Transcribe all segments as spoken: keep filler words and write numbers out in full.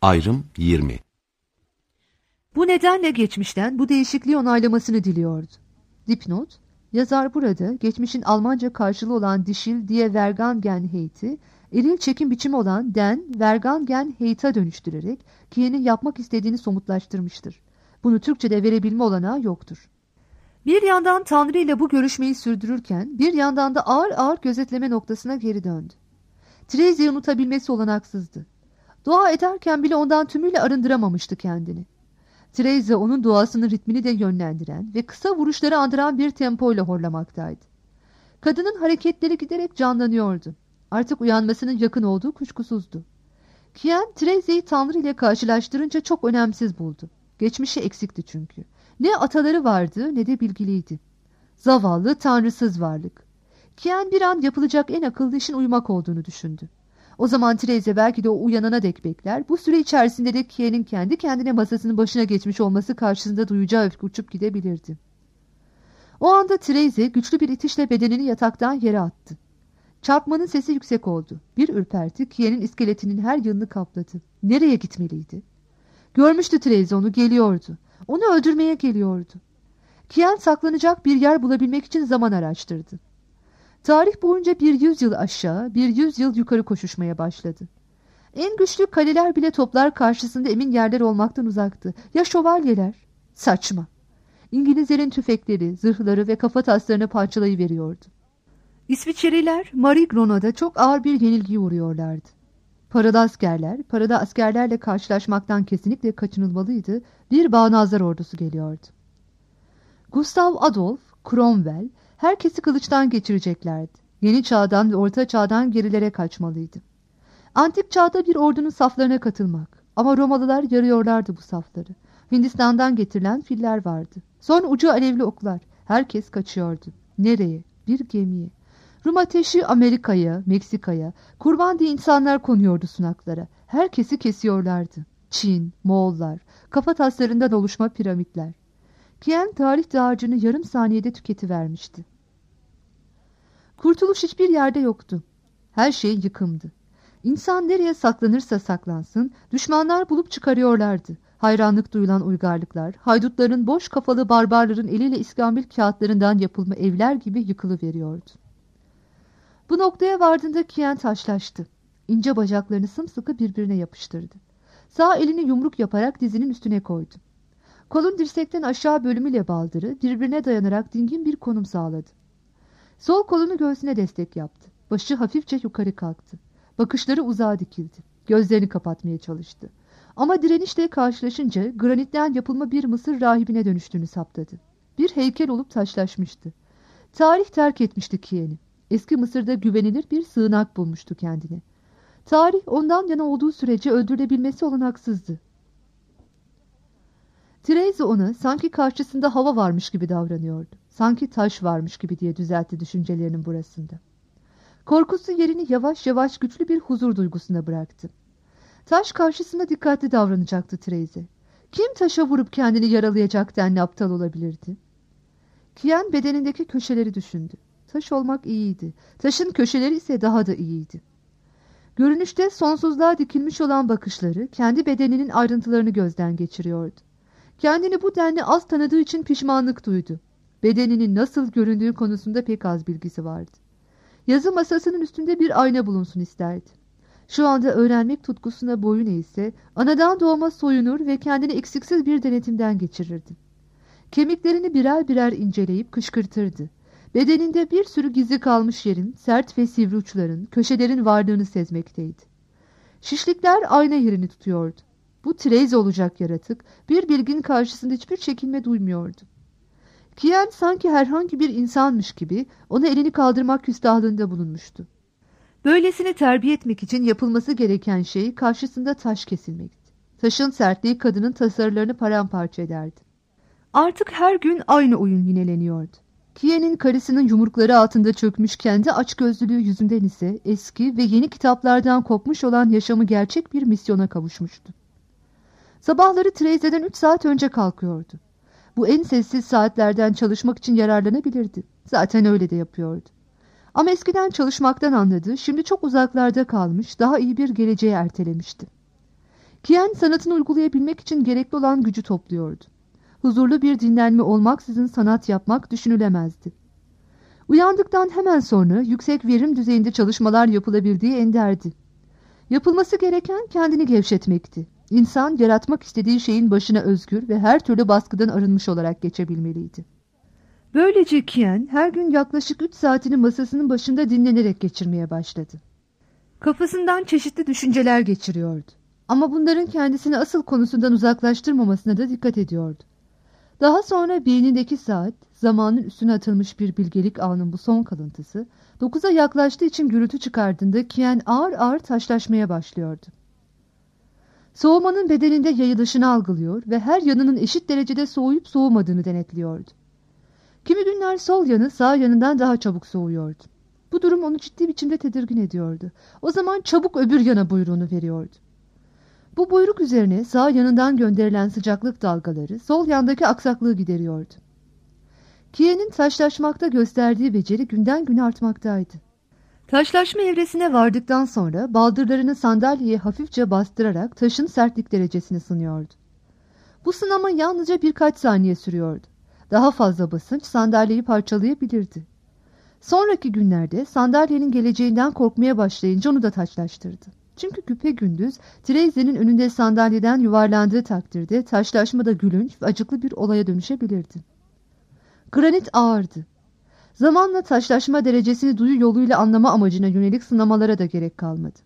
Ayrım yirmi. Bu nedenle geçmişten bu değişikliği onaylamasını diliyordu. Dipnot, yazar burada geçmişin Almanca karşılığı olan dişil die Vergangenheit'i eril çekim biçimi olan den Vergangenheit'a dönüştürerek Kien'in yapmak istediğini somutlaştırmıştır. Bunu Türkçe'de verebilme olanağı yoktur. Bir yandan Tanrı ile bu görüşmeyi sürdürürken bir yandan da ağır ağır gözetleme noktasına geri döndü. Therese'yi unutabilmesi olanaksızdı. Dua ederken bile ondan tümüyle arındıramamıştı kendini. Therese onun duasının ritmini de yönlendiren ve kısa vuruşları andıran bir tempoyla horlamaktaydı. Kadının hareketleri giderek canlanıyordu. Artık uyanmasının yakın olduğu kuşkusuzdu. Kien, Therese'yi Tanrı ile karşılaştırınca çok önemsiz buldu. Geçmişi eksikti çünkü. Ne ataları vardı ne de bilgiliydi. Zavallı, tanrısız varlık. Kien bir an yapılacak en akıllı işin uyumak olduğunu düşündü. O zaman Therese belki de o uyanana dek bekler. Bu süre içerisinde de Kien'in kendi kendine masasının başına geçmiş olması karşısında duyacağı öfke uçup gidebilirdi. O anda Therese güçlü bir itişle bedenini yataktan yere attı. Çarpmanın sesi yüksek oldu. Bir ürperti Kien'in iskeletinin her yanını kapladı. Nereye gitmeliydi? Görmüştü Therese onu, geliyordu. Onu öldürmeye geliyordu. Kien saklanacak bir yer bulabilmek için zaman araştırdı. Tarih boyunca bir yüzyıl aşağı, bir yüzyıl yukarı koşuşmaya başladı. En güçlü kaleler bile toplar karşısında emin yerler olmaktan uzaktı. Ya şövalyeler? Saçma. İngilizlerin tüfekleri, zırhları ve kafataslarını parçalayıveriyordu. İsviçreliler Marigrono'da çok ağır bir yenilgiye uğruyorlardı. Paralı askerler, paralı askerlerle karşılaşmaktan kesinlikle kaçınılmalıydı. Bir bağnazlar ordusu geliyordu. Gustav Adolf, Cromwell, herkesi kılıçtan geçireceklerdi. Yeni çağdan ve orta çağdan gerilere kaçmalıydı. Antik çağda bir ordunun saflarına katılmak. Ama Romalılar yarıyorlardı bu safları. Hindistan'dan getirilen filler vardı. Son ucu alevli oklar. Herkes kaçıyordu. Nereye? Bir gemiye. Rum ateşi Amerika'ya, Meksika'ya, kurban diye insanlar konuyordu sunaklara. Herkesi kesiyorlardı. Çin, Moğollar, kafa taslarından oluşma piramitler. Kien tarih dağarcığını yarım saniyede tüketivermişti. Kurtuluş hiçbir yerde yoktu. Her şey yıkımdı. İnsan nereye saklanırsa saklansın, düşmanlar bulup çıkarıyorlardı. Hayranlık duyulan uygarlıklar, haydutların boş kafalı barbarların eliyle iskambil kağıtlarından yapılma evler gibi yıkılıveriyordu. Bu noktaya vardığında Kien taşlaştı. İnce bacaklarını sımsıkı birbirine yapıştırdı. Sağ elini yumruk yaparak dizinin üstüne koydu. Kolun dirsekten aşağı bölümüyle baldırı birbirine dayanarak dingin bir konum sağladı. Sol kolunu göğsüne destek yaptı. Başı hafifçe yukarı kalktı. Bakışları uzağa dikildi. Gözlerini kapatmaya çalıştı. Ama direnişle karşılaşınca granitten yapılma bir Mısır rahibine dönüştüğünü saptadı. Bir heykel olup taşlaşmıştı. Tarih terk etmişti Kien'i. Eski Mısır'da güvenilir bir sığınak bulmuştu kendine. Tarih ondan yana olduğu sürece öldürülebilmesi olanaksızdı. Therese ona sanki karşısında hava varmış gibi davranıyordu. Sanki taş varmış gibi diye düzeltti düşüncelerinin burasında. Korkusu yerini yavaş yavaş güçlü bir huzur duygusuna bıraktı. Taş karşısında dikkatli davranacaktı Therese. Kim taşa vurup kendini yaralayacak denli aptal olabilirdi? Kien bedenindeki köşeleri düşündü. Taş olmak iyiydi. Taşın köşeleri ise daha da iyiydi. Görünüşte sonsuzluğa dikilmiş olan bakışları kendi bedeninin ayrıntılarını gözden geçiriyordu. Kendini bu denli az tanıdığı için pişmanlık duydu. Bedeninin nasıl göründüğü konusunda pek az bilgisi vardı. Yazı masasının üstünde bir ayna bulunsun isterdi. Şu anda öğrenmek tutkusuna boyun eğse, anadan doğma soyunur ve kendini eksiksiz bir denetimden geçirirdi. Kemiklerini birer birer inceleyip kışkırtırdı. Bedeninde bir sürü gizli kalmış yerin, sert ve sivri uçların, köşelerin varlığını sezmekteydi. Şişlikler ayna yerini tutuyordu. Bu Therese olacak yaratık, bir bilgin karşısında hiçbir çekinme duymuyordu. Kien sanki herhangi bir insanmış gibi ona elini kaldırmak küstahlığında bulunmuştu. Böylesini terbiye etmek için yapılması gereken şey karşısında taş kesilmekti. Taşın sertliği kadının tasarılarını paramparça ederdi. Artık her gün aynı oyun yineleniyordu. Kien'in karısının yumrukları altında çökmüş kendi açgözlülüğü yüzünden ise eski ve yeni kitaplardan kopmuş olan yaşamı gerçek bir misyona kavuşmuştu. Sabahları Therese'den üç saat önce kalkıyordu. Bu en sessiz saatlerden çalışmak için yararlanabilirdi. Zaten öyle de yapıyordu. Ama eskiden çalışmaktan anladığı, şimdi çok uzaklarda kalmış, daha iyi bir geleceğe ertelemişti. Kien sanatını uygulayabilmek için gerekli olan gücü topluyordu. Huzurlu bir dinlenme olmaksızın sanat yapmak düşünülemezdi. Uyandıktan hemen sonra yüksek verim düzeyinde çalışmalar yapılabildiği enderdi. Yapılması gereken kendini gevşetmekti. İnsan yaratmak istediği şeyin başına özgür ve her türlü baskıdan arınmış olarak geçebilmeliydi. Böylece Kien her gün yaklaşık üç saatini masasının başında dinlenerek geçirmeye başladı. Kafasından çeşitli düşünceler geçiriyordu. Ama bunların kendisini asıl konusundan uzaklaştırmamasına da dikkat ediyordu. Daha sonra beynindeki saat, zamanın üstüne atılmış bir bilgelik ağının bu son kalıntısı, dokuza yaklaştığı için gürültü çıkardığında Kien ağır ağır taşlaşmaya başlıyordu. Soğumanın bedeninde yayılışını algılıyor ve her yanının eşit derecede soğuyup soğumadığını denetliyordu. Kimi günler sol yanı sağ yanından daha çabuk soğuyordu. Bu durum onu ciddi biçimde tedirgin ediyordu. O zaman çabuk öbür yana buyruğunu veriyordu. Bu buyruk üzerine sağ yanından gönderilen sıcaklık dalgaları sol yandaki aksaklığı gideriyordu. Kien'in taşlaşmakta gösterdiği beceri günden güne artmaktaydı. Taşlaşma evresine vardıktan sonra baldırlarını sandalyeye hafifçe bastırarak taşın sertlik derecesini sınıyordu. Bu sınama yalnızca birkaç saniye sürüyordu. Daha fazla basınç sandalyeyi parçalayabilirdi. Sonraki günlerde sandalyenin geleceğinden korkmaya başlayınca onu da taşlaştırdı. Çünkü güpegündüz Treyze'nin önünde sandalyeden yuvarlandığı takdirde taşlaşma da gülünç ve acıklı bir olaya dönüşebilirdi. Granit ağırdı. Zamanla taşlaşma derecesini duyu yoluyla anlama amacına yönelik sınamalara da gerek kalmadı.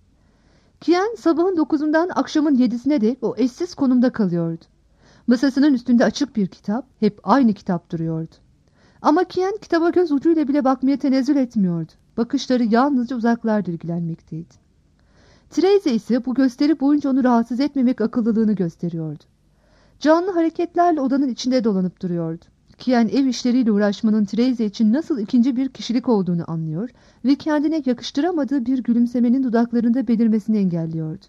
Kien sabahın dokuzundan akşamın yedisine dek o eşsiz konumda kalıyordu. Masasının üstünde açık bir kitap, hep aynı kitap duruyordu. Ama Kien kitaba göz ucuyla bile bakmaya tenezzül etmiyordu. Bakışları yalnızca uzaklarda ilgilenmekteydi. Treyze ise bu gösteri boyunca onu rahatsız etmemek akıllılığını gösteriyordu. Canlı hareketlerle odanın içinde dolanıp duruyordu. Kien ev işleriyle uğraşmanın Treyze için nasıl ikinci bir kişilik olduğunu anlıyor ve kendine yakıştıramadığı bir gülümsemenin dudaklarında belirmesini engelliyordu.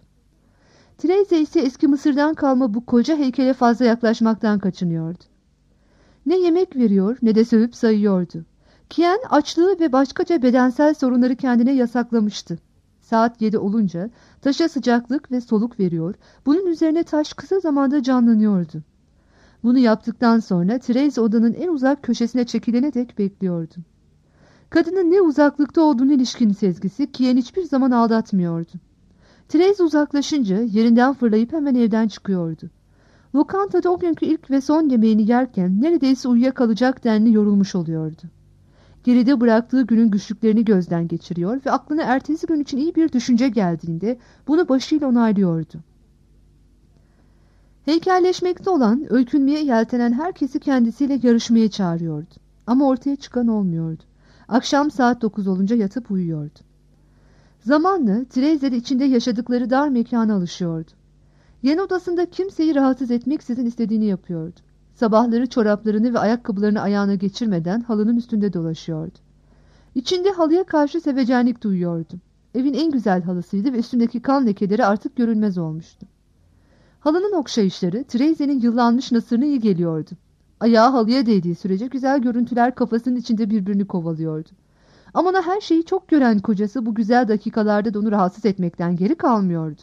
Treyze ise eski Mısır'dan kalma bu koca heykele fazla yaklaşmaktan kaçınıyordu. Ne yemek veriyor ne de sövüp sayıyordu. Kien açlığı ve başkaca bedensel sorunları kendine yasaklamıştı. Saat yedi olunca taşa sıcaklık ve soluk veriyor, bunun üzerine taş kısa zamanda canlanıyordu. Bunu yaptıktan sonra Treyze odanın en uzak köşesine çekilene dek bekliyordu. Kadının ne uzaklıkta olduğunu ilişkin sezgisi Kien hiçbir zaman aldatmıyordu. Treyze uzaklaşınca yerinden fırlayıp hemen evden çıkıyordu. Lokantada o günkü ilk ve son yemeğini yerken neredeyse uyuyakalacak denli yorulmuş oluyordu. Geride bıraktığı günün güçlüklerini gözden geçiriyor ve aklına ertesi gün için iyi bir düşünce geldiğinde bunu başıyla onaylıyordu. Heykelleşmekte olan, öykünmeye yeltenen herkesi kendisiyle yarışmaya çağırıyordu. Ama ortaya çıkan olmuyordu. Akşam saat dokuz olunca yatıp uyuyordu. Zamanla Treyze de içinde yaşadıkları dar mekana alışıyordu. Yeni odasında kimseyi rahatsız etmeksizin istediğini yapıyordu. Sabahları çoraplarını ve ayakkabılarını ayağına geçirmeden halının üstünde dolaşıyordu. İçinde halıya karşı sevecenlik duyuyordu. Evin en güzel halısıydı ve üstündeki kan lekeleri artık görünmez olmuştu. Halının okşayışları Treyze'nin yıllanmış nasırına iyi geliyordu. Ayağı halıya değdiği sürece güzel görüntüler kafasının içinde birbirini kovalıyordu. Ama ona her şeyi çok gören kocası bu güzel dakikalarda da onu rahatsız etmekten geri kalmıyordu.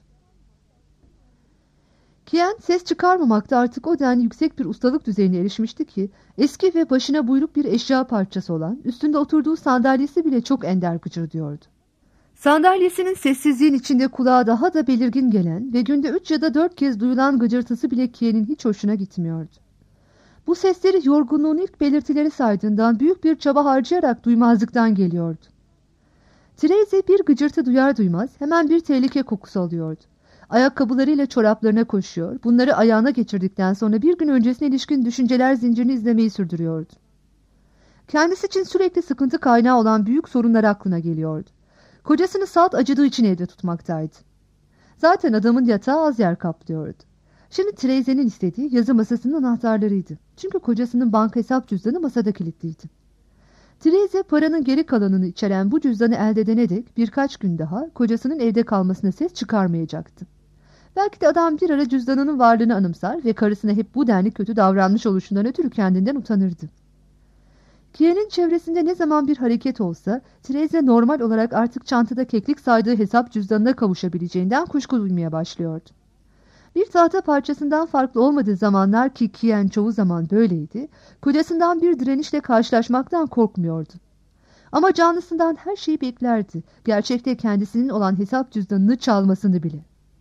Kien ses çıkarmamakta artık o denli yüksek bir ustalık düzeyine erişmişti ki eski ve başına buyruk bir eşya parçası olan üstünde oturduğu sandalyesi bile çok ender gıcırdıyordu. Sandalyesinin sessizliğin içinde kulağa daha da belirgin gelen ve günde üç ya da dört kez duyulan gıcırtısı bile Kien'in hiç hoşuna gitmiyordu. Bu sesleri yorgunluğun ilk belirtileri saydığından büyük bir çaba harcayarak duymazlıktan geliyordu. Treyze bir gıcırtı duyar duymaz hemen bir tehlike kokusu alıyordu. Ayakkabılarıyla çoraplarına koşuyor, bunları ayağına geçirdikten sonra bir gün öncesine ilişkin düşünceler zincirini izlemeyi sürdürüyordu. Kendisi için sürekli sıkıntı kaynağı olan büyük sorunlar aklına geliyordu. Kocasını saat acıdığı için evde tutmaktaydı. Zaten adamın yatağı az yer kaplıyordu. Şimdi Treyze'nin istediği yazı masasının anahtarlarıydı. Çünkü kocasının banka hesap cüzdanı masada kilitliydi. Treyze paranın geri kalanını içeren bu cüzdanı elde edene dek birkaç gün daha kocasının evde kalmasına ses çıkarmayacaktı. Belki de adam bir ara cüzdanının varlığını anımsar ve karısına hep bu denli kötü davranmış oluşundan ötürü kendinden utanırdı. Kien'in çevresinde ne zaman bir hareket olsa Treyze normal olarak artık çantada keklik saydığı hesap cüzdanına kavuşabileceğinden kuşku duymaya başlıyordu. Bir tahta parçasından farklı olmadığı zamanlar ki Kien çoğu zaman böyleydi, kocasından bir direnişle karşılaşmaktan korkmuyordu. Ama canlısından her şeyi beklerdi, gerçekte kendisinin olan hesap cüzdanını çalmasını bile.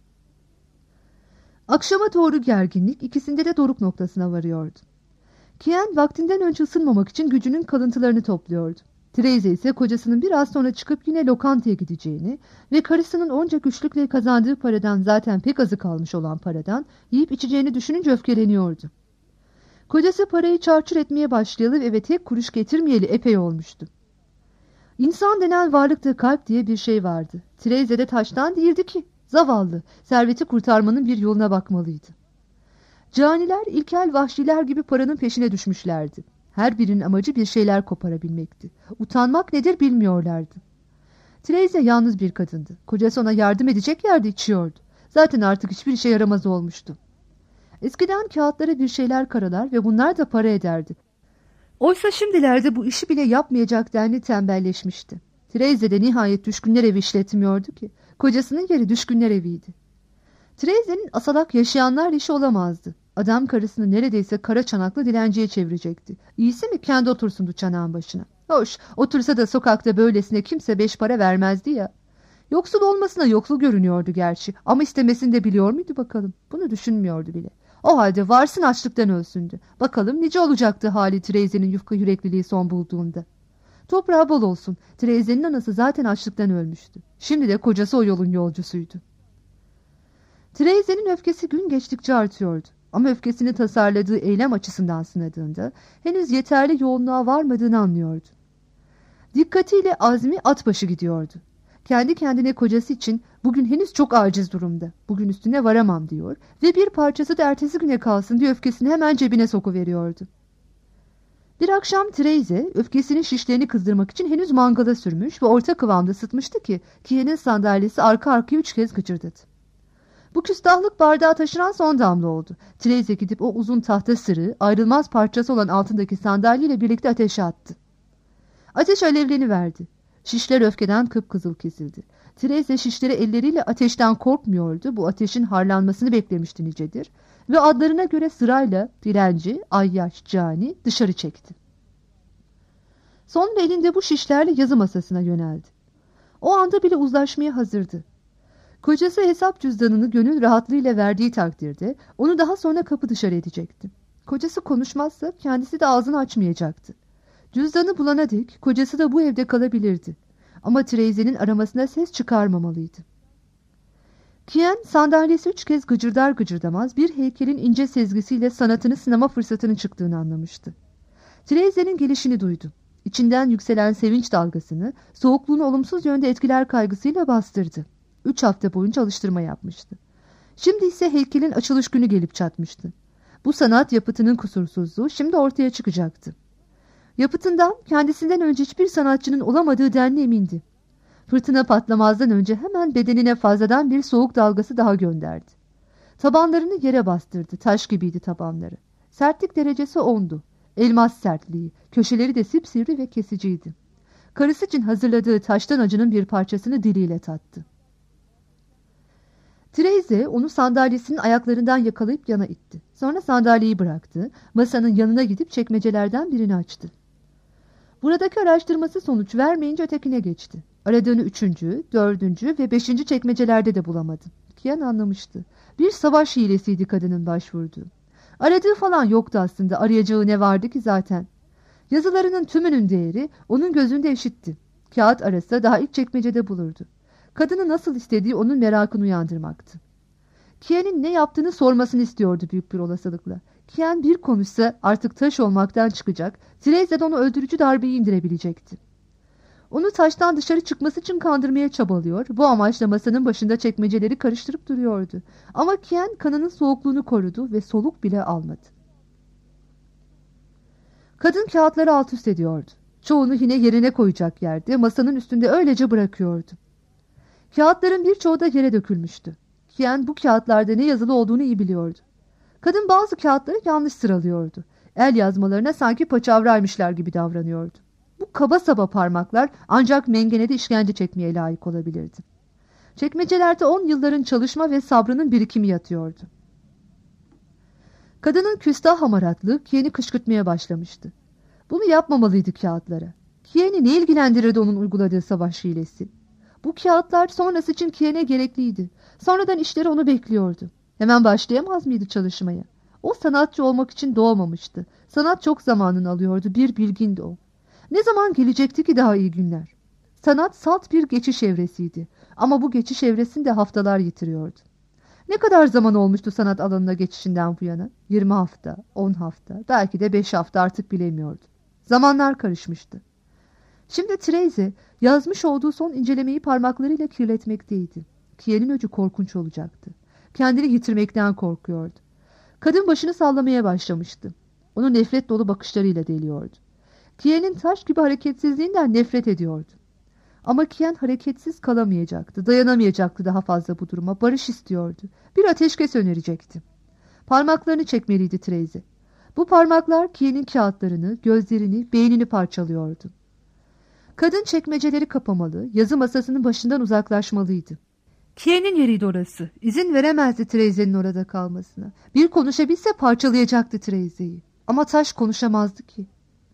Akşama doğru gerginlik ikisinde de doruk noktasına varıyordu. Kien vaktinden önce ısınmamak için gücünün kalıntılarını topluyordu. Therese ise kocasının biraz sonra çıkıp yine lokantaya gideceğini ve karısının onca güçlükle kazandığı paradan zaten pek azı kalmış olan paradan yiyip içeceğini düşününce öfkeleniyordu. Kocası parayı çarçur etmeye başlayalı ve eve tek kuruş getirmeyeli epey olmuştu. İnsan denen varlıkta kalp diye bir şey vardı. Therese de taştan değildi ki. Zavallı, serveti kurtarmanın bir yoluna bakmalıydı. Caniler ilkel vahşiler gibi paranın peşine düşmüşlerdi. Her birinin amacı bir şeyler koparabilmekti. Utanmak nedir bilmiyorlardı. Therese yalnız bir kadındı. Kocası ona yardım edecek yerde içiyordu. Zaten artık hiçbir işe yaramaz olmuştu. Eskiden kağıtlara bir şeyler karalar ve bunlar da para ederdi. Oysa şimdilerde bu işi bile yapmayacak denli tembelleşmişti. Therese de nihayet düşkünler evi işletmiyordu ki. Kocasının yeri düşkünler eviydi. Therese'nin asalak yaşayanlar işi olamazdı. Adam karısını neredeyse kara çanaklı dilenciye çevirecekti. İyisi mi kendi otursundu çanağın başına. Hoş, otursa da sokakta böylesine kimse beş para vermezdi ya. Yoksul olmasına yoksul görünüyordu gerçi. Ama istemesini de biliyor muydu bakalım? Bunu düşünmüyordu bile. O halde varsın açlıktan ölsündü. Bakalım nice olacaktı hali Therese'nin yufka yürekliliği son bulduğunda. Toprağı bol olsun. Therese'nin anası zaten açlıktan ölmüştü. Şimdi de kocası o yolun yolcusuydu. Therese'nin öfkesi gün geçtikçe artıyordu. Ama öfkesini tasarladığı eylem açısından sınadığında henüz yeterli yoğunluğa varmadığını anlıyordu. Dikkatiyle azmi at başı gidiyordu. Kendi kendine kocası için bugün henüz çok aciz durumda. Bugün üstüne varamam diyor ve bir parçası da ertesi güne kalsın diye öfkesini hemen cebine sokuveriyordu. Bir akşam Therese öfkesinin şişlerini kızdırmak için henüz mangala sürmüş ve orta kıvamda ısıtmıştı ki Kien'in sandalyesi arka arkaya üç kez gıcırdadı. Bu küstahlık bardağı taşıran son damla oldu. Therese gidip o uzun tahta sırrı ayrılmaz parçası olan altındaki sandalyeyle birlikte ateşe attı. Ateş alevleniverdi. Şişler öfkeden kıpkızıl kesildi. Therese şişleri elleriyle ateşten korkmuyordu. Bu ateşin harlanmasını beklemişti nicedir. Ve adlarına göre sırayla dilenci, ayyaş, cani dışarı çekti. Sonra elinde bu şişlerle yazı masasına yöneldi. O anda bile uzlaşmaya hazırdı. Kocası hesap cüzdanını gönül rahatlığıyla verdiği takdirde onu daha sonra kapı dışarı edecekti. Kocası konuşmazsa kendisi de ağzını açmayacaktı. Cüzdanı bulana dek kocası da bu evde kalabilirdi. Ama Therese'nin aramasına ses çıkarmamalıydı. Kien sandalyesi üç kez gıcırdar gıcırdamaz bir heykelin ince sezgisiyle sanatını sınama fırsatının çıktığını anlamıştı. Therese'nin gelişini duydu. İçinden yükselen sevinç dalgasını, soğukluğunu olumsuz yönde etkiler kaygısıyla bastırdı. Üç hafta boyunca alıştırma yapmıştı. Şimdi ise heykelin açılış günü gelip çatmıştı. Bu sanat yapıtının kusursuzluğu şimdi ortaya çıkacaktı. Yapıtından kendisinden önce hiçbir sanatçının olamadığı denli emindi. Fırtına patlamazdan önce hemen bedenine fazladan bir soğuk dalgası daha gönderdi. Tabanlarını yere bastırdı, taş gibiydi tabanları. Sertlik derecesi ondu. Elmas sertliği, köşeleri de sipsivri ve kesiciydi. Karısı için hazırladığı taştan acının bir parçasını diliyle tattı. Therese onu sandalyesinin ayaklarından yakalayıp yana itti. Sonra sandalyeyi bıraktı, masanın yanına gidip çekmecelerden birini açtı. Buradaki araştırması sonuç vermeyince ötekine geçti. Aradığını üçüncü, dördüncü ve beşinci çekmecelerde de bulamadı. Kien anlamıştı. Bir savaş hilesiydi kadının başvurduğu. Aradığı falan yoktu aslında, arayacağı ne vardı ki zaten. Yazılarının tümünün değeri onun gözünde eşitti. Kağıt arasa daha ilk çekmecede bulurdu. Kadını nasıl istediği onun merakını uyandırmaktı. Kien'in ne yaptığını sormasını istiyordu büyük bir olasılıkla. Kien bir konuşsa artık taş olmaktan çıkacak, Therese de onu öldürücü darbeyi indirebilecekti. Onu taştan dışarı çıkması için kandırmaya çabalıyor, bu amaçla masanın başında çekmeceleri karıştırıp duruyordu. Ama Kien kanının soğukluğunu korudu ve soluk bile almadı. Kadın kağıtları alt üst ediyordu. Çoğunu yine yerine koyacak yerde, masanın üstünde öylece bırakıyordu. Kağıtların birçoğu da yere dökülmüştü. Kien bu kağıtlarda ne yazılı olduğunu iyi biliyordu. Kadın bazı kağıtları yanlış sıralıyordu. El yazmalarına sanki paçavraymışlar gibi davranıyordu. Bu kaba saba parmaklar ancak mengenede işkence çekmeye layık olabilirdi. Çekmecelerde on yılların çalışma ve sabrının birikimi yatıyordu. Kadının küstah hamaratlığı Kiyen'i kışkırtmaya başlamıştı. Bunu yapmamalıydı kağıtlara. Kiyen'i ne ilgilendirirdi onun uyguladığı savaş hilesi? Bu kağıtlar sonrası için Kiyen'e gerekliydi. Sonradan işleri onu bekliyordu. Hemen başlayamaz mıydı çalışmaya? O sanatçı olmak için doğmamıştı. Sanat çok zamanını alıyordu. Bir bilgindi o. Ne zaman gelecekti ki daha iyi günler? Sanat salt bir geçiş evresiydi. Ama bu geçiş evresinde haftalar yitiriyordu. Ne kadar zaman olmuştu sanat alanına geçişinden bu yana? yirmi hafta, on hafta, belki de beş hafta, artık bilemiyordu. Zamanlar karışmıştı. Şimdi Therese yazmış olduğu son incelemeyi parmaklarıyla kirletmekteydi. Kiyen'in öcü korkunç olacaktı. Kendini yitirmekten korkuyordu. Kadın başını sallamaya başlamıştı. Onu nefret dolu bakışlarıyla deliyordu. Kiyen'in taş gibi hareketsizliğinden nefret ediyordu. Ama Kiyen hareketsiz kalamayacaktı, dayanamayacaktı daha fazla bu duruma. Barış istiyordu. Bir ateşkes önerecekti. Parmaklarını çekmeliydi Therese. Bu parmaklar Kiyen'in kağıtlarını, gözlerini, beynini parçalıyordu. Kadın çekmeceleri kapamalı, yazı masasının başından uzaklaşmalıydı. Kiyen'in yeriydi orası. İzin veremezdi Therese'nin orada kalmasına. Bir konuşabilse parçalayacaktı Therese'yi. Ama taş konuşamazdı ki.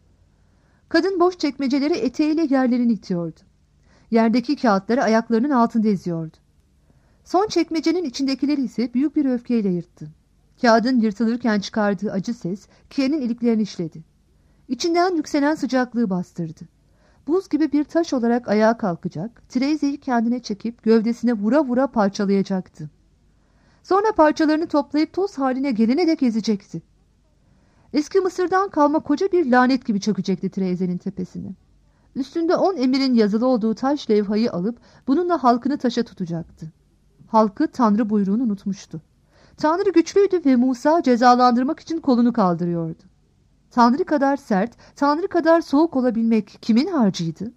Kadın boş çekmeceleri eteğiyle yerlerini itiyordu. Yerdeki kağıtları ayaklarının altında eziyordu. Son çekmecenin içindekileri ise büyük bir öfkeyle yırttı. Kağıdın yırtılırken çıkardığı acı ses Kiyen'in iliklerini işledi. İçinden yükselen sıcaklığı bastırdı. Buz gibi bir taş olarak ayağa kalkacak, Therese'yi kendine çekip gövdesine vura vura parçalayacaktı. Sonra parçalarını toplayıp toz haline gelene dek ezecekti. Eski Mısır'dan kalma koca bir lanet gibi çökecekti Therese'nin tepesine. Üstünde on emirin yazılı olduğu taş levhayı alıp bununla halkını taşa tutacaktı. Halkı Tanrı buyruğunu unutmuştu. Tanrı güçlüydü ve Musa cezalandırmak için kolunu kaldırıyordu. Tanrı kadar sert, Tanrı kadar soğuk olabilmek kimin harcıydı?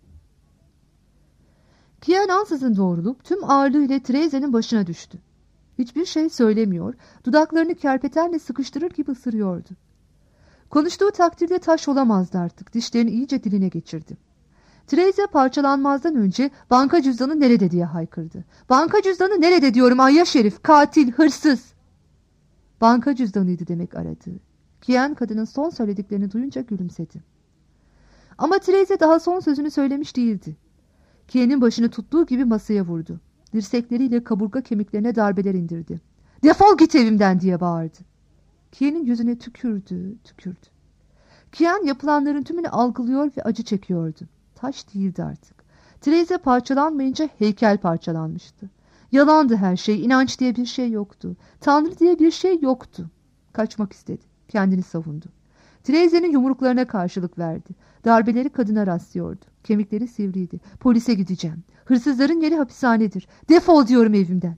Kiyen ansızın doğrulup tüm ağırlığıyla Therese'nin başına düştü. Hiçbir şey söylemiyor, dudaklarını kerpetenle sıkıştırır gibi ısırıyordu. Konuştuğu takdirde taş olamazdı artık, dişlerini iyice diline geçirdi. Therese parçalanmazdan önce banka cüzdanı nerede diye haykırdı. Banka cüzdanı nerede diyorum ayyaş herif, katil, hırsız. Banka cüzdanıydı demek aradığı. Kiyen kadının son söylediklerini duyunca gülümsedi. Ama Therese daha son sözünü söylemiş değildi. Kiyen'in başını tuttuğu gibi masaya vurdu. Dirsekleriyle kaburga kemiklerine darbeler indirdi. "Defol git evimden!" diye bağırdı. Kiyen'in yüzüne tükürdü, tükürdü. Kiyen yapılanların tümünü algılıyor ve acı çekiyordu. Taş değildi artık. Therese parçalanmayınca heykel parçalanmıştı. Yalandı her şey, inanç diye bir şey yoktu. Tanrı diye bir şey yoktu. Kaçmak istedi, kendini savundu. Therese'nin yumruklarına karşılık verdi. Darbeleri kadına rastlıyordu. Kemikleri sivriydi. "Polise gideceğim. Hırsızların yeri hapishanedir. Defol diyorum evimden."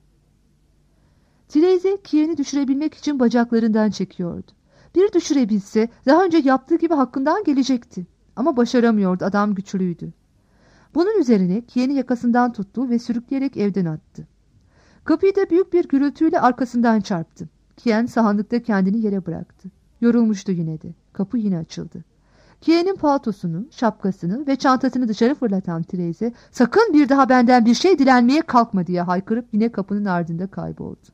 Therese Kiyen'i düşürebilmek için bacaklarından çekiyordu. Bir düşürebilse daha önce yaptığı gibi hakkından gelecekti. Ama başaramıyordu, adam güçlüydü. Bunun üzerine Kiyen'i yakasından tuttu ve sürükleyerek evden attı. Kapıyı da büyük bir gürültüyle arkasından çarptı. Kiyen sahanlıkta kendini yere bıraktı. Yorulmuştu yine de. Kapı yine açıldı. Kiyen'in paltosunu, şapkasını ve çantasını dışarı fırlatan Therese, "Sakın bir daha benden bir şey dilenmeye kalkma!" diye haykırıp yine kapının ardında kayboldu.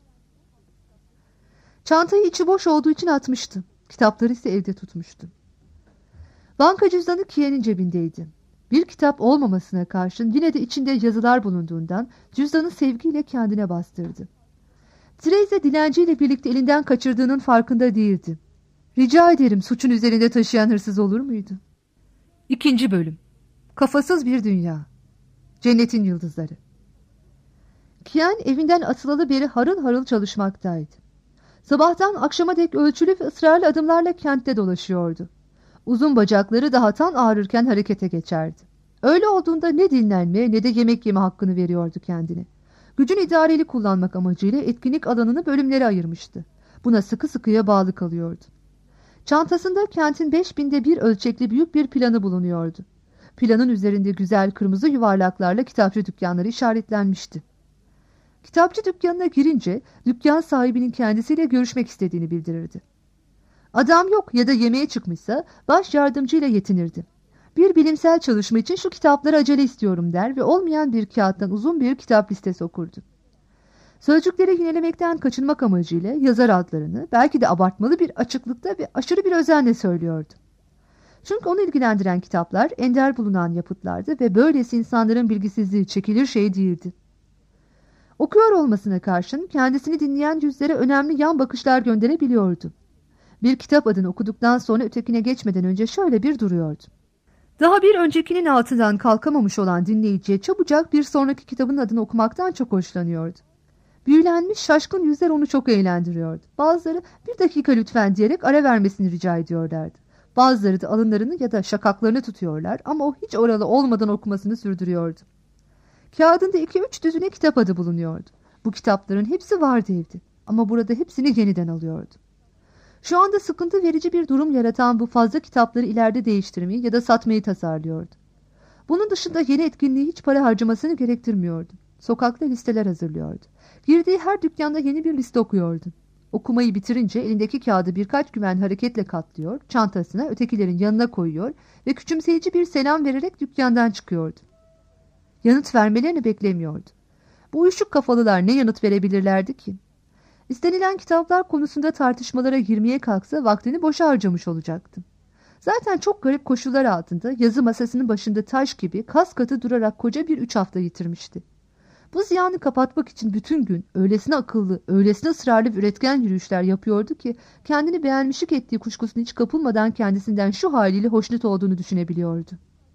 Çantayı içi boş olduğu için atmıştı. Kitapları ise evde tutmuştu. Banka cüzdanı Kiyen'in cebindeydi. Bir kitap olmamasına karşın yine de içinde yazılar bulunduğundan cüzdanı sevgiyle kendine bastırdı. Therese dilenciyle birlikte elinden kaçırdığının farkında değildi. Rica ederim, suçun üzerinde taşıyan hırsız olur muydu? İkinci bölüm. Kafasız bir dünya. Cennetin yıldızları. Kiyen evinden atılalı beri harıl harıl çalışmaktaydı. Sabahtan akşama dek ölçülü ve ısrarlı adımlarla kentte dolaşıyordu. Uzun bacakları daha tan ağrırken harekete geçerdi. Öyle olduğunda ne dinlenme ne de yemek yeme hakkını veriyordu kendine. Gücün idareli kullanmak amacıyla etkinlik alanını bölümlere ayırmıştı. Buna sıkı sıkıya bağlı kalıyordu. Çantasında kentin beş binde bir ölçekli büyük bir planı bulunuyordu. Planın üzerinde güzel kırmızı yuvarlaklarla kitapçı dükkanları işaretlenmişti. Kitapçı dükkanına girince dükkan sahibinin kendisiyle görüşmek istediğini bildirirdi. Adam yok ya da yemeğe çıkmışsa baş yardımcıyla yetinirdi. Bir bilimsel çalışma için şu kitapları acele istiyorum der ve olmayan bir kağıttan uzun bir kitap listesi okurdu. Sözcükleri yinelemekten kaçınmak amacıyla yazar adlarını belki de abartmalı bir açıklıkta ve aşırı bir özenle söylüyordu. Çünkü onu ilgilendiren kitaplar ender bulunan yapıtlardı ve böylesi insanların bilgisizliği çekilir şey değildi. Okuyor olmasına karşın kendisini dinleyen yüzlere önemli yan bakışlar gönderebiliyordu. Bir kitap adını okuduktan sonra ötekine geçmeden önce şöyle bir duruyordu. Daha bir öncekinin altından kalkamamış olan dinleyiciye çabucak bir sonraki kitabın adını okumaktan çok hoşlanıyordu. Büyülenmiş şaşkın yüzler onu çok eğlendiriyordu. Bazıları bir dakika lütfen diyerek ara vermesini rica ediyorlardı. Bazıları da alınlarını ya da şakaklarını tutuyorlar ama o hiç oralı olmadan okumasını sürdürüyordu. Kağıdında iki üç düzine kitap adı bulunuyordu. Bu kitapların hepsi vardı evde ama burada hepsini yeniden alıyordu. Şu anda sıkıntı verici bir durum yaratan bu fazla kitapları ileride değiştirmeyi ya da satmayı tasarlıyordu. Bunun dışında yeni etkinliği hiç para harcamasını gerektirmiyordu. Sokakta listeler hazırlıyordu. Girdiği her dükkanda yeni bir liste okuyordu. Okumayı bitirince elindeki kağıdı birkaç güven hareketle katlıyor, çantasına ötekilerin yanına koyuyor ve küçümseyici bir selam vererek dükkandan çıkıyordu. Yanıt vermelerini beklemiyordu. Bu uyuşuk kafalılar ne yanıt verebilirlerdi ki? İstenilen kitaplar konusunda tartışmalara girmeye kalksa vaktini boşa harcamış olacaktı. Zaten çok garip koşullar altında yazı masasının başında taş gibi kas katı durarak koca bir üç hafta yitirmişti. Bu ziyanı kapatmak için bütün gün öylesine akıllı, öylesine ısrarlı ve üretken yürüyüşler yapıyordu ki kendini beğenmişlik ettiği kuşkusuna hiç kapılmadan kendisinden şu haliyle hoşnut olduğunu düşünebiliyordu.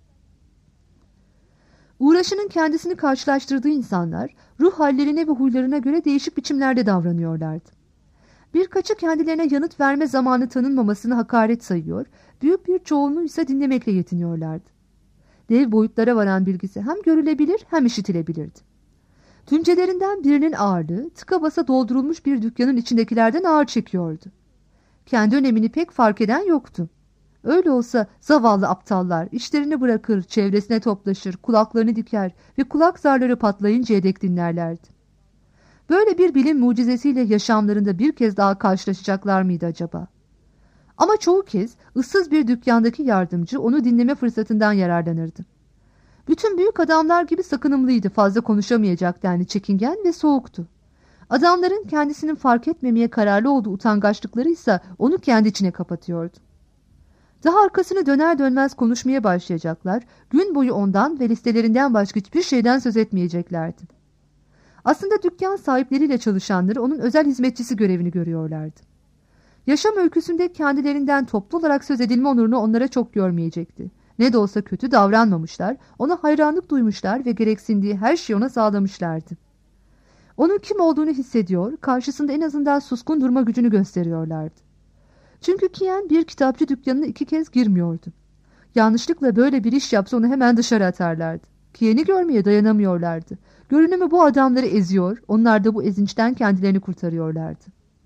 Uğraşının kendisini karşılaştırdığı insanlar ruh hallerine ve huylarına göre değişik biçimlerde davranıyorlardı. Birkaçı kendilerine yanıt verme zamanı tanınmamasını hakaret sayıyor, büyük bir çoğunluğu ise dinlemekle yetiniyorlardı. Dev boyutlara varan bilgisi hem görülebilir hem işitilebilirdi. Tümcelerinden birinin ağırlığı tıka basa doldurulmuş bir dükkanın içindekilerden ağır çekiyordu. Kendi önemini pek fark eden yoktu. Öyle olsa zavallı aptallar işlerini bırakır, çevresine toplaşır, kulaklarını diker ve kulak zarları patlayıncaya dek dinlerlerdi. Böyle bir bilim mucizesiyle yaşamlarında bir kez daha karşılaşacaklar mıydı acaba? Ama çoğu kez ıssız bir dükkandaki yardımcı onu dinleme fırsatından yararlanırdı. Bütün büyük adamlar gibi sakınımlıydı, fazla konuşamayacak denli çekingen ve soğuktu. Adamların kendisinin fark etmemeye kararlı olduğu utangaçlıkları ise onu kendi içine kapatıyordu. Daha arkasını döner dönmez konuşmaya başlayacaklar, gün boyu ondan ve listelerinden başka hiçbir şeyden söz etmeyeceklerdi. Aslında dükkan sahipleriyle çalışanları onun özel hizmetçisi görevini görüyorlardı. Yaşam öyküsünde kendilerinden toplu olarak söz edilme onurunu onlara çok görmeyecekti. Ne de olsa kötü davranmamışlar, ona hayranlık duymuşlar ve gereksindiği her şeyi ona sağlamışlardı. Onun kim olduğunu hissediyor, karşısında en azından suskun durma gücünü gösteriyorlardı. Çünkü Kien bir kitapçı dükkanına iki kez girmiyordu. Yanlışlıkla böyle bir iş yapsa onu hemen dışarı atarlardı. Kien'i görmeye dayanamıyorlardı. Görünümü bu adamları eziyor, onlar da bu ezinçten kendilerini kurtarıyorlardı.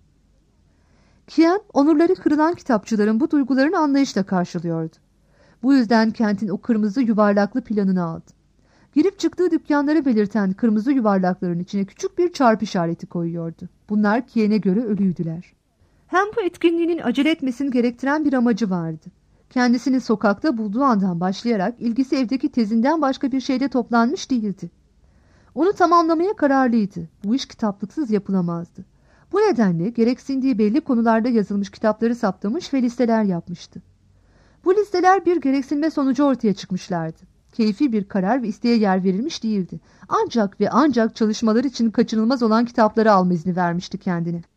Kien, onurları kırılan kitapçıların bu duygularını anlayışla karşılıyordu. Bu yüzden kentin o kırmızı yuvarlaklı planını aldı. Girip çıktığı dükkanları belirten kırmızı yuvarlakların içine küçük bir çarpı işareti koyuyordu. Bunlar Kien'e göre ölüydüler. Hem bu etkinliğinin acele etmesini gerektiren bir amacı vardı. Kendisini sokakta bulduğu andan başlayarak ilgisi evdeki tezinden başka bir şeyde toplanmış değildi. Onu tamamlamaya kararlıydı. Bu iş kitaplıksız yapılamazdı. Bu nedenle gereksindiği belli konularda yazılmış kitapları saptamış ve listeler yapmıştı. Bu listeler bir gereksinme sonucu ortaya çıkmışlardı. Keyfi bir karar ve isteğe yer verilmiş değildi. Ancak ve ancak çalışmalar için kaçınılmaz olan kitapları alma izni vermişti kendine.